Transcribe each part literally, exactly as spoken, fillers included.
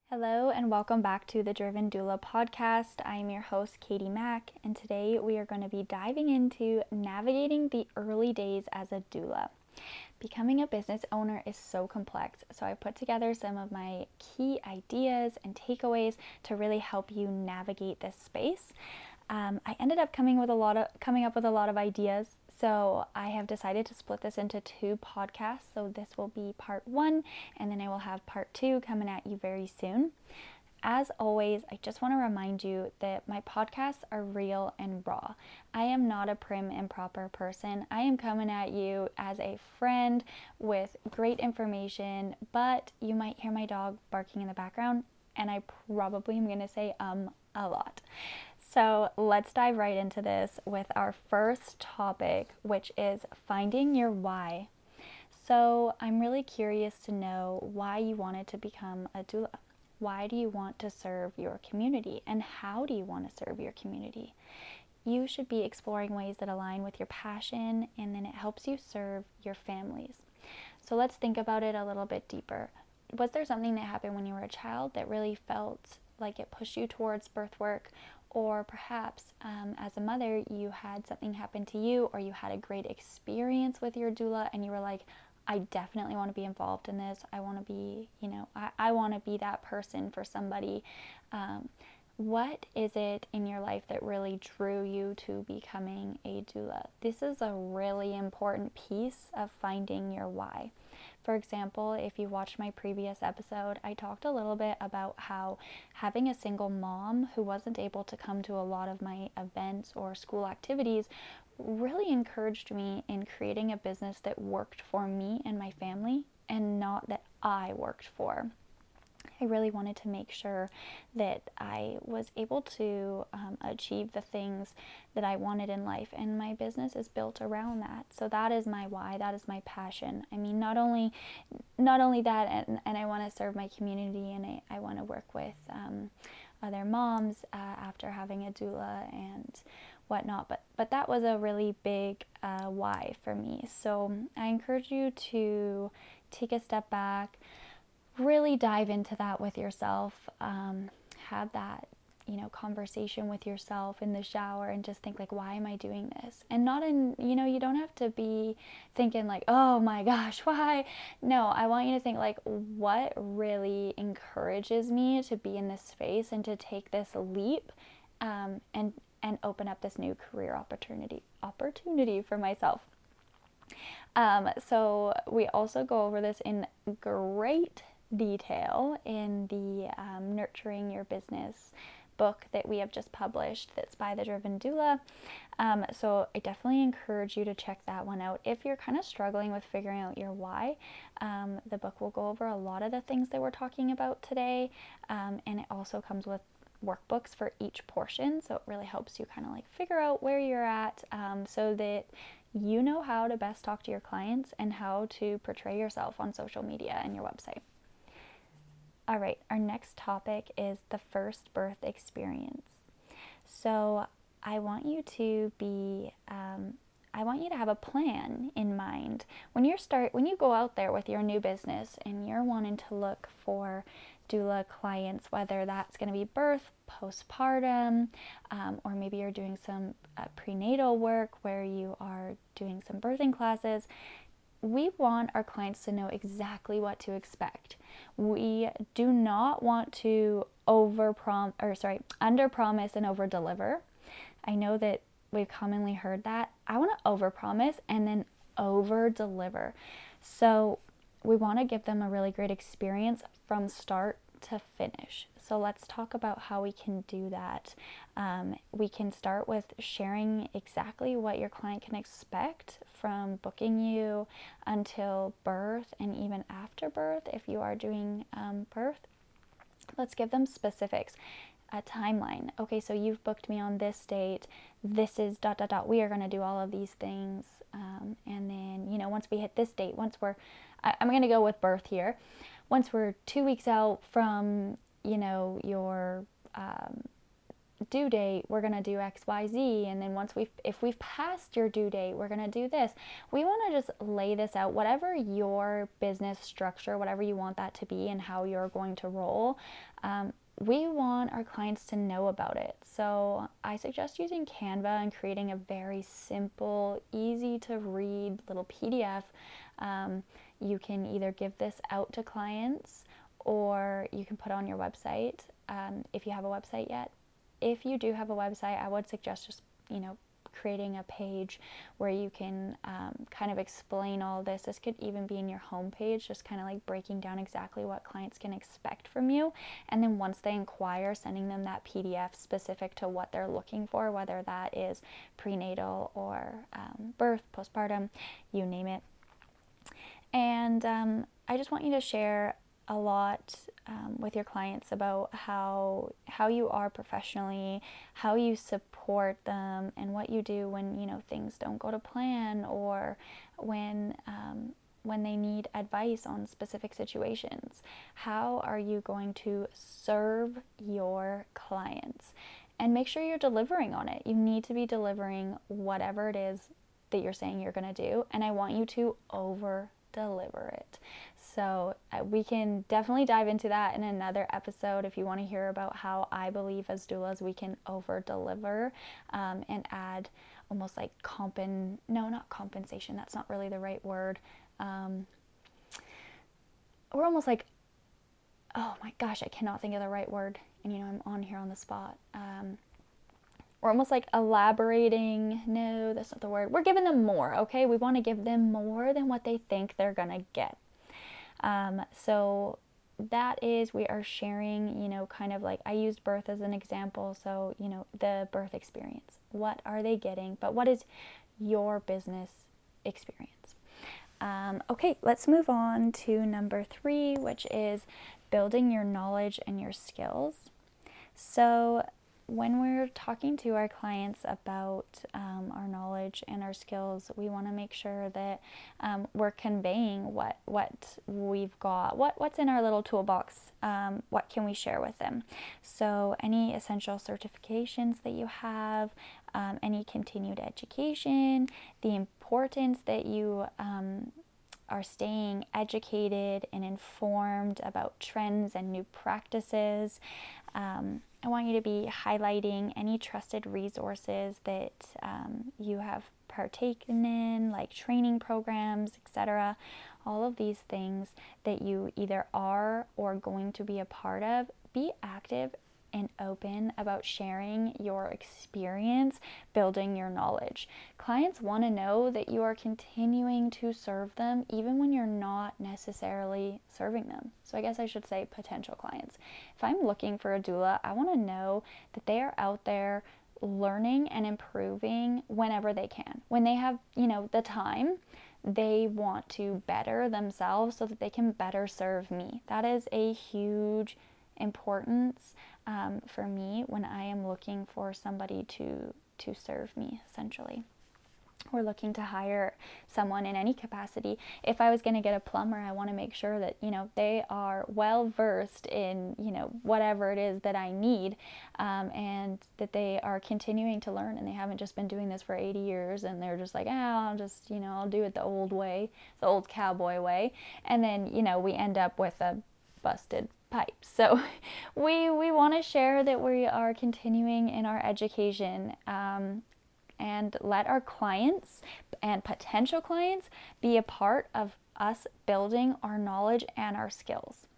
Hello and welcome back to the Driven Doula podcast. I am your host, Katie Mack, and today we are going to be diving into navigating the early days as a doula. Becoming a business owner is so complex, so I put together some of my key ideas and takeaways to really help you navigate this space. Um, I ended up coming with a lot of coming up with a lot of ideas, so I have decided to split this into two podcasts. So this will be part one, and then I will have part two coming at you very soon. As always, I just want to remind you that my podcasts are real and raw. I am not a prim and proper person. I am coming at you as a friend with great information, but you might hear my dog barking in the background, and I probably am going to say um a lot. So let's dive right into this with our first topic, which is finding your why. So I'm really curious to know why you wanted to become a doula. Why do you want to serve your community, and how do you want to serve your community? You should be exploring ways that align with your passion, and then it helps you serve your families. So let's think about it a little bit deeper. Was there something that happened when you were a child that really felt like it pushed you towards birth work? Or perhaps um, as a mother, you had something happen to you, or you had a great experience with your doula and you were like, I definitely want to be involved in this. I want to be, you know, I, I want to be that person for somebody. Um, what is it in your life that really drew you to becoming a doula? This is a really important piece of finding your why. For example, if you watched my previous episode, I talked a little bit about how having a single mom who wasn't able to come to a lot of my events or school activities really encouraged me in creating a business that worked for me and my family and not that I worked for. I really wanted to make sure that I was able to um, achieve the things that I wanted in life, and my business is built around that. So that is my why, that is my passion. I mean, not only not only that, and, and I want to serve my community, and I, I want to work with um, other moms uh, after having a doula and whatnot, but but that was a really big uh, why for me. So I encourage you to take a step back, really dive into that with yourself, um, have that, you know, conversation with yourself in the shower and just think like, why am I doing this? And not in, you know, you don't have to be thinking like, oh my gosh, why? No, I want you to think like, what really encourages me to be in this space and to take this leap um, and and open up this new career opportunity opportunity for myself. Um, so we also go over this in great detail in the um, Nurturing Your Business book that we have just published that's by the Driven Doula. Um, so I definitely encourage you to check that one out. If you're kind of struggling with figuring out your why, um, the book will go over a lot of the things that we're talking about today, um, and it also comes with workbooks for each portion, so it really helps you kind of like figure out where you're at, um, so that you know how to best talk to your clients and how to portray yourself on social media and your website. All right, our next topic is the first birth experience. So I want you to be, um, I want you to have a plan in mind when you start, when you go out there with your new business and you're wanting to look for doula clients, whether that's going to be birth, postpartum, um, or maybe you're doing some uh, prenatal work where you are doing some birthing classes. We want our clients to know exactly what to expect. We do not want to over prom or sorry, under promise and over deliver. I know that we've commonly heard that. I want to over promise and then over deliver. So we want to give them a really great experience from start to finish. So let's talk about how we can do that. Um, we can start with sharing exactly what your client can expect from booking you until birth and even after birth if you are doing um, birth. Let's give them specifics. A timeline. Okay, so you've booked me on this date. This is dot dot dot. We are going to do all of these things. Um, and then, you know, once we hit this date, once we're, I, I'm going to go with birth here. Once we're two weeks out from, you know, your um, due date, we're going to do X, Y, Z. And then once we've, if we've passed your due date, we're going to do this. We want to just lay this out, whatever your business structure, whatever you want that to be and how you're going to roll. Um, we want our clients to know about it. So I suggest using Canva and creating a very simple, easy to read little P D F. Um, you can either give this out to clients or you can put on your website um, if you have a website yet. If you do have a website, I would suggest just, you know, creating a page where you can um, kind of explain all this. This could even be in your homepage, just kind of like breaking down exactly what clients can expect from you. And then once they inquire, sending them that P D F specific to what they're looking for, whether that is prenatal or um, birth, postpartum, you name it. And um, I just want you to share a lot um, with your clients about how how you are professionally, how you support them, and what you do when, you know, things don't go to plan, or when um, when they need advice on specific situations. How are you going to serve your clients? And make sure you're delivering on it. You need to be delivering whatever it is that you're saying you're going to do, and I want you to over deliver it. So uh, we can definitely dive into that in another episode if you want to hear about how I believe as doulas we can over deliver um, and add almost like compen no not compensation, that's not really the right word. Um, we're almost like, oh my gosh, I cannot think of the right word, and you know I'm on here on the spot. Um, we're almost like elaborating. No, that's not the word. We're giving them more, okay? We want to give them more than what they think they're gonna get. Um, so that is, we are sharing, you know, kind of like, I used birth as an example. So, you know, the birth experience, what are they getting? But what is your business experience? Um, okay, let's move on to number three, which is building your knowledge and your skills. So when we're talking to our clients about um, our knowledge and our skills, we want to make sure that um, we're conveying what what we've got, what what's in our little toolbox. Um, what can we share with them? So any essential certifications that you have, um, any continued education, the importance that you um, are staying educated and informed about trends and new practices. Um, I want you to be highlighting any trusted resources that um, you have partaken in, like training programs, et cetera. All of these things that you either are or going to be a part of. Be active and open about sharing your experience, building your knowledge. Clients want to know that you are continuing to serve them even when you're not necessarily serving them. So I guess I should say potential clients. If I'm looking for a doula, I want to know that they are out there learning and improving whenever they can. When they have, you know, the time, they want to better themselves so that they can better serve me. That is a huge importance um, for me when I am looking for somebody to to serve me, essentially. Or looking to hire someone in any capacity. If I was going to get a plumber, I want to make sure that, you know, they are well versed in, you know, whatever it is that I need, um, and that they are continuing to learn, and they haven't just been doing this for eighty years and they're just like, oh, I'll just, you know, I'll do it the old way, the old cowboy way. And then, you know, we end up with a busted pipe. So we we want to share that we are continuing in our education, um, and let our clients and potential clients be a part of us building our knowledge and our skills.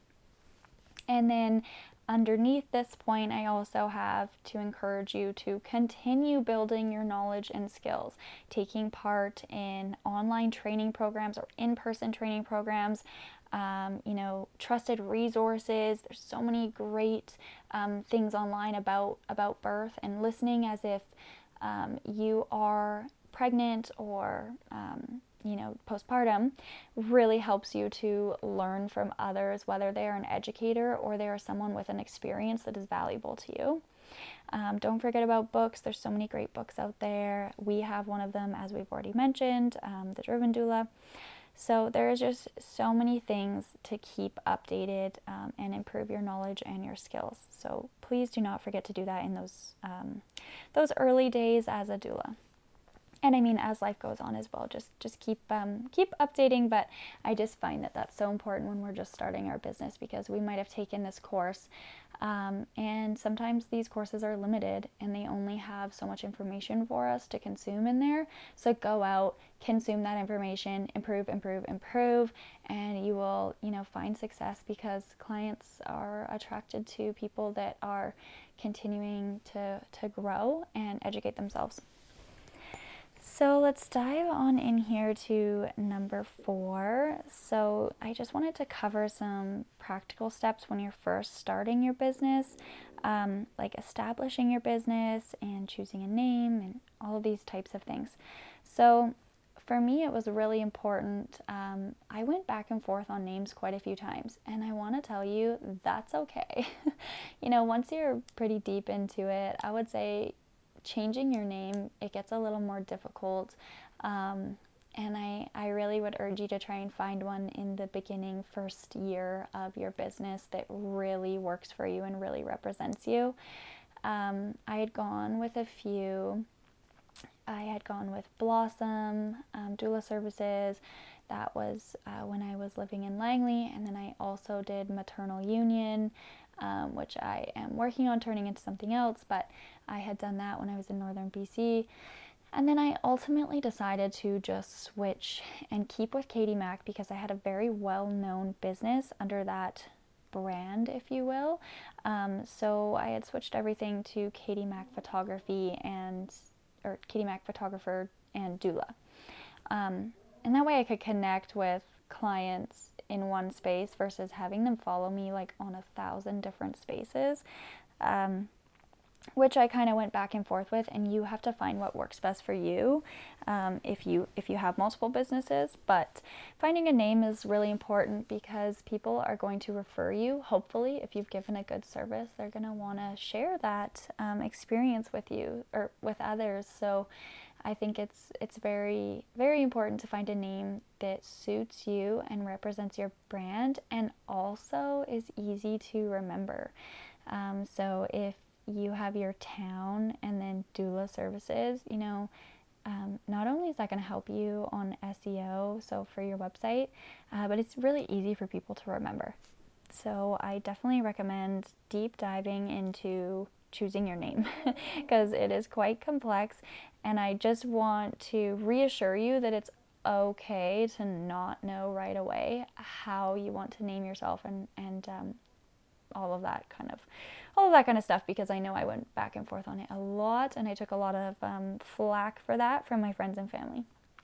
And then underneath this point, I also have to encourage you to continue building your knowledge and skills, taking part in online training programs or in-person training programs. Um, you know, trusted resources. There's so many great um, things online about about birth, and listening as if um, you are pregnant or um, you know, postpartum really helps you to learn from others, whether they are an educator or they are someone with an experience that is valuable to you. Um, don't forget about books. There's so many great books out there. We have one of them, as we've already mentioned, um, The Driven Doula. So there's just so many things to keep updated um, and improve your knowledge and your skills. So please do not forget to do that in those um, those early days as a doula. And I mean, as life goes on as well, just just keep um, keep updating. But I just find that that's so important when we're just starting our business, because we might have taken this course, um, and sometimes these courses are limited and they only have so much information for us to consume in there. So go out, consume that information, improve, improve, improve, and you will, you know, find success, because clients are attracted to people that are continuing to to grow and educate themselves. So let's dive on in here to number four. So I just wanted to cover some practical steps when you're first starting your business, um, like establishing your business and choosing a name and all of these types of things. So for me, it was really important. Um, I went back and forth on names quite a few times, and I want to tell you that's okay. You know, once you're pretty deep into it, I would say changing your name, it gets a little more difficult, um, and I, I really would urge you to try and find one in the beginning first year of your business that really works for you and really represents you. Um, I had gone with a few. I had gone with Blossom, um, Doula Services. That was uh, when I was living in Langley, and then I also did Maternal Union, um, which I am working on turning into something else, but I had done that when I was in northern B C. And then I ultimately decided to just switch and keep with Katie Mack, because I had a very well-known business under that brand, if you will. Um, so I had switched everything to Katie Mack Photography and, or Katie Mack Photographer and Doula. Um, and that way I could connect with clients in one space versus having them follow me like on a thousand different spaces, um, which I kind of went back and forth with. And you have to find what works best for you, um, if you if you have multiple businesses. But finding a name is really important, because people are going to refer you. Hopefully, if you've given a good service, they're going to want to share that um, experience with you or with others. So I think it's it's very, very important to find a name that suits you and represents your brand, and also is easy to remember. Um, so if you have your town and then Doula Services, you know, um, not only is that going to help you on S E O, so for your website, uh, but it's really easy for people to remember. So I definitely recommend deep diving into choosing your name, because it is quite complex, and I just want to reassure you that it's okay to not know right away how you want to name yourself, and, and um, all of that kind of all of that kind of stuff, because I know I went back and forth on it a lot, and I took a lot of um, flack for that from my friends and family.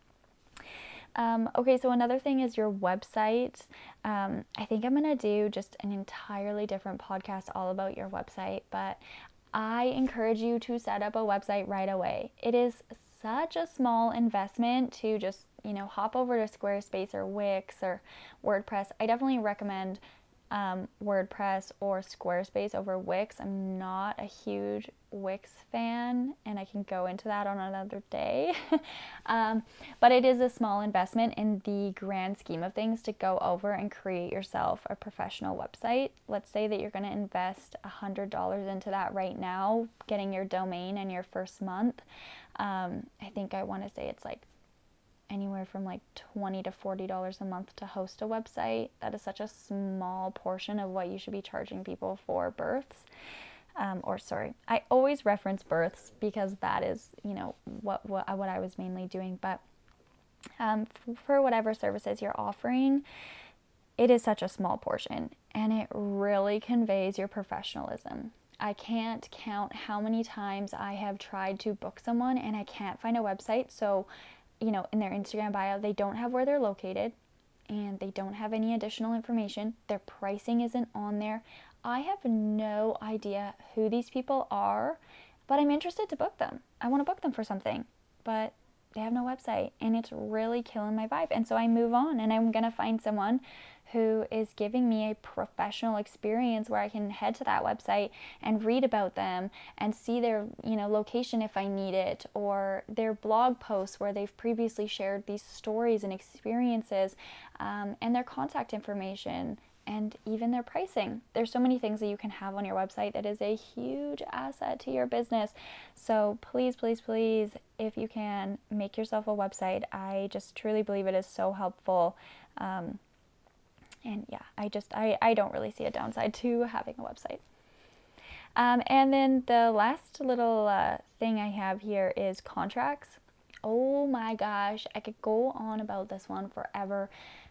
Um, okay, so another thing is your website. Um, I think I'm going to do just an entirely different podcast all about your website, but I encourage you to set up a website right away. It is such a small investment to just, you know, hop over to Squarespace or Wix or WordPress. I definitely recommend Um, WordPress or Squarespace over Wix. I'm not a huge Wix fan, and I can go into that on another day. um, but it is a small investment in the grand scheme of things to go over and create yourself a professional website. Let's say that you're going to invest one hundred dollars into that right now, getting your domain in your first month. Um, I think I want to say it's like anywhere from like twenty to forty dollars a month to host a website. That is such a small portion of what you should be charging people for births. Um, or sorry, I always reference births because that is, you know, what what, what I was mainly doing. But um, f- for whatever services you're offering, it is such a small portion, and it really conveys your professionalism. I can't count how many times I have tried to book someone and I can't find a website. So, you know, in their Instagram bio, they don't have where they're located, and they don't have any additional information. Their pricing isn't on there. I have no idea who these people are, but I'm interested to book them. I want to book them for something, but they have no website, and it's really killing my vibe. And so I move on, and I'm going to find someone who is giving me a professional experience where I can head to that website and read about them and see their, you know, location if I need it, or their blog posts where they've previously shared these stories and experiences, um, and their contact information, and even their pricing. There's so many things that you can have on your website that is a huge asset to your business. So please, please, please, if you can, make yourself a website. I just truly believe it is so helpful. Um, and yeah, I just, I, I don't really see a downside to having a website. Um, and then the last little uh, thing I have here is contracts. Oh my gosh, I could go on about this one forever.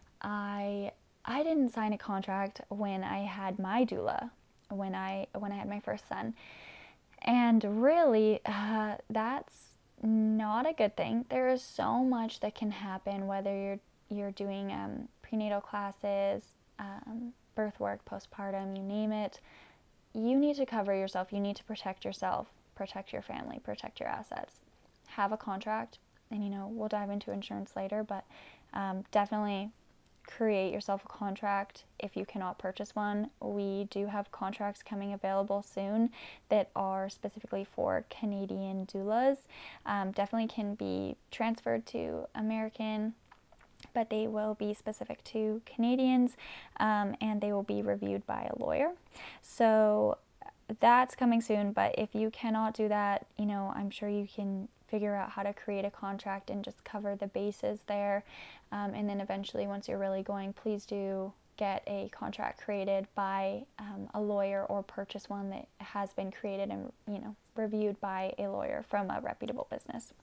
I I didn't sign a contract when I had my doula, when I when I had my first son, and really, uh, that's not a good thing. There is so much that can happen, whether you're you're doing um, prenatal classes, um, birth work, postpartum, you name it. You need to cover yourself. You need to protect yourself, protect your family, protect your assets. Have a contract, and you know we'll dive into insurance later, but um, definitely create yourself a contract if you cannot purchase one. We do have contracts coming available soon that are specifically for Canadian doulas. Um, definitely can be transferred to American, but they will be specific to Canadians, um, and they will be reviewed by a lawyer. So that's coming soon, but if you cannot do that, you know, I'm sure you can figure out how to create a contract and just cover the bases there. Um, and then eventually, once you're really going, please do get a contract created by um, a lawyer, or purchase one that has been created and, you know, reviewed by a lawyer from a reputable business.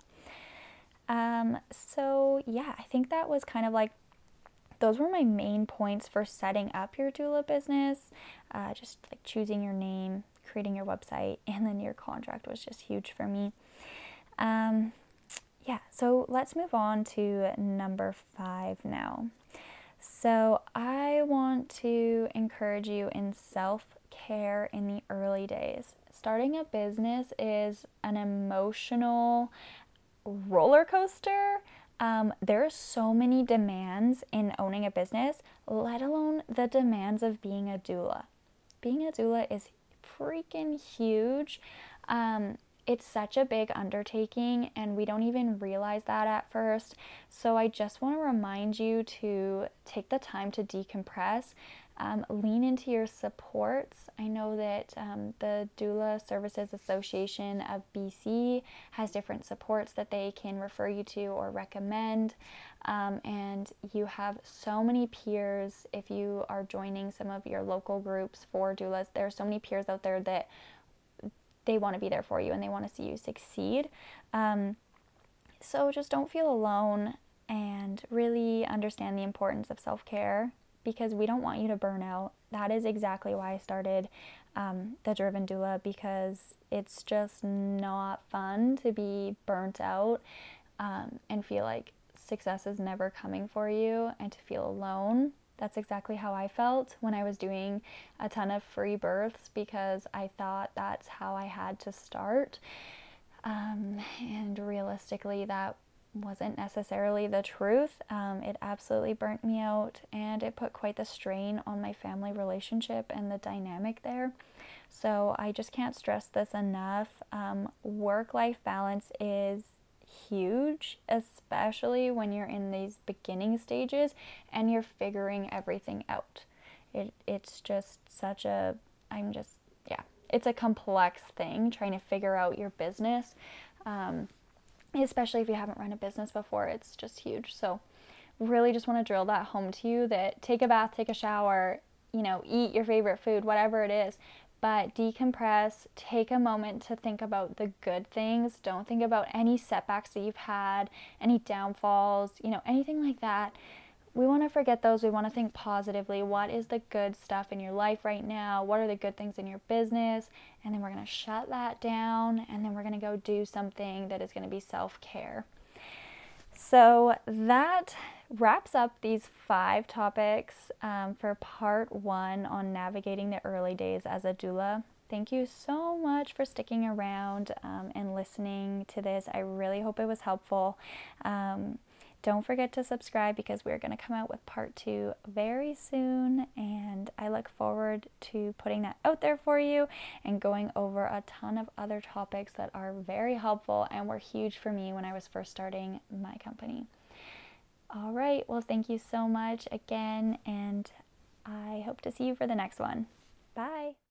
Um, so yeah, I think that was kind of like, those were my main points for setting up your doula business. Uh, just like choosing your name, creating your website, and then your contract was just huge for me. Um, yeah, so let's move on to number five now. So I want to encourage you in self-care in the early days. Starting a business is an emotional roller coaster. Um, there are so many demands in owning a business, let alone the demands of being a doula. Being a doula is freaking huge. Um, it's such a big undertaking, and we don't even realize that at first. So I just want to remind you to take the time to decompress. Um, lean into your supports. I know that um, the Doula Services Association of B C has different supports that they can refer you to or recommend. Um, and you have so many peers. If you are joining some of your local groups for doulas, there are so many peers out there that they want to be there for you and they want to see you succeed. Um, so just don't feel alone, and really understand the importance of self-care, because we don't want you to burn out. That is exactly why I started um, the Driven Doula, because it's just not fun to be burnt out um, and feel like success is never coming for you, and to feel alone. That's exactly how I felt when I was doing a ton of free births, because I thought that's how I had to start. Um, and realistically, that wasn't necessarily the truth. Um, it absolutely burnt me out, and it put quite the strain on my family relationship and the dynamic there. So I just can't stress this enough. Um, work-life balance is huge, especially when you're in these beginning stages and you're figuring everything out. It, it's just such a, I'm just, yeah, it's a complex thing trying to figure out your business. Um, especially if you haven't run a business before, it's just huge. So really just want to drill that home to you, that take a bath, take a shower, you know, eat your favorite food, whatever it is, but decompress, take a moment to think about the good things. Don't think about any setbacks that you've had, any downfalls, you know, anything like that. We want to forget those. We want to think positively. What is the good stuff in your life right now? What are the good things in your business? And then we're going to shut that down, and then we're going to go do something that is going to be self-care. So that wraps up these five topics um, for part one on navigating the early days as a doula. thank you so much for sticking around um, and listening to this. I really hope it was helpful. Um, don't forget to subscribe because we're going to come out with part two very soon, and I look forward to putting that out there for you and going over a ton of other topics that are very helpful and were huge for me when I was first starting my company. All right, well, thank you so much again, and I hope to see you for the next one. Bye.